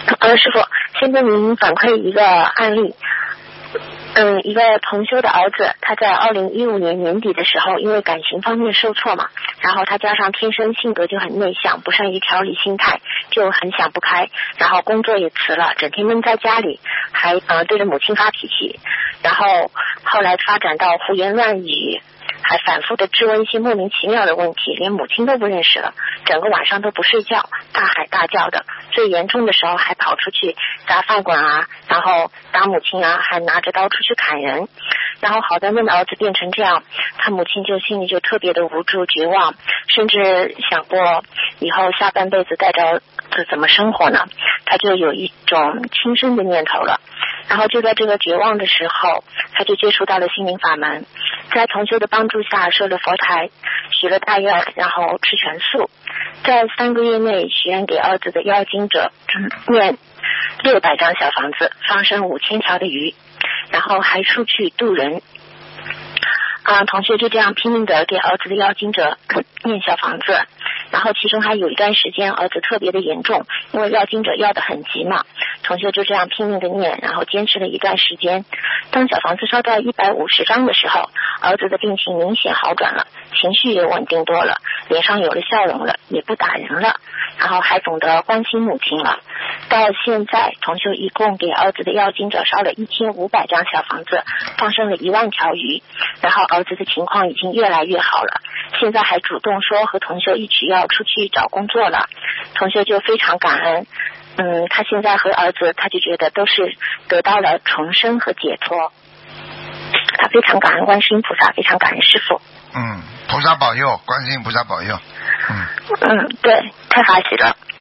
师傅，现在您反馈一个案例。一个同修的儿子，他在2015年年底的时候，因为感情方面受挫嘛，然后他加上天生性格就很内向，不善于调理心态，就很想不开，然后工作也辞了，整天闷在家里，还对着母亲发脾气，然后后来发展到胡言乱语，还反复的质问一些莫名其妙的问题，连母亲都不认识了，整个晚上都不睡觉，大喊大叫的，最严重的时候还跑出去砸饭馆啊，然后打母亲啊，还拿着刀出去砍人。然后好端端的儿子变成这样，他母亲就心里就特别的无助绝望，甚至想过以后下半辈子带着儿子怎么生活呢，他就有一种轻生的念头了。然后就在这个绝望的时候，他就接触到了心灵法门，在同修的帮助下设了佛台，许了大愿，然后吃全素，在3个月内许愿给儿子的要经者念600张小房子，放生5000条的鱼，然后还出去渡人。同学就这样拼命的给儿子的要经者念小房子，然后其中还有一段时间儿子特别的严重，因为要经者要的很急嘛，同学就这样拼命的念，然后坚持了一段时间。当小房子烧到150张的时候，儿子的病情明显好转了，情绪也稳定多了，脸上有了笑容了，也不打人了，然后还懂得关心母亲了。到现在同修一共给儿子的要经者烧了1500张小房子，放生了10000条鱼，然后儿子的情况已经越来越好了，现在还主动说和同修一起要出去找工作了。同修就非常感恩，他现在和儿子他就觉得都是得到了重生和解脱，他非常感恩观世音菩萨，非常感恩师父。 菩萨保佑，观世音菩萨保佑。 对，太法喜了。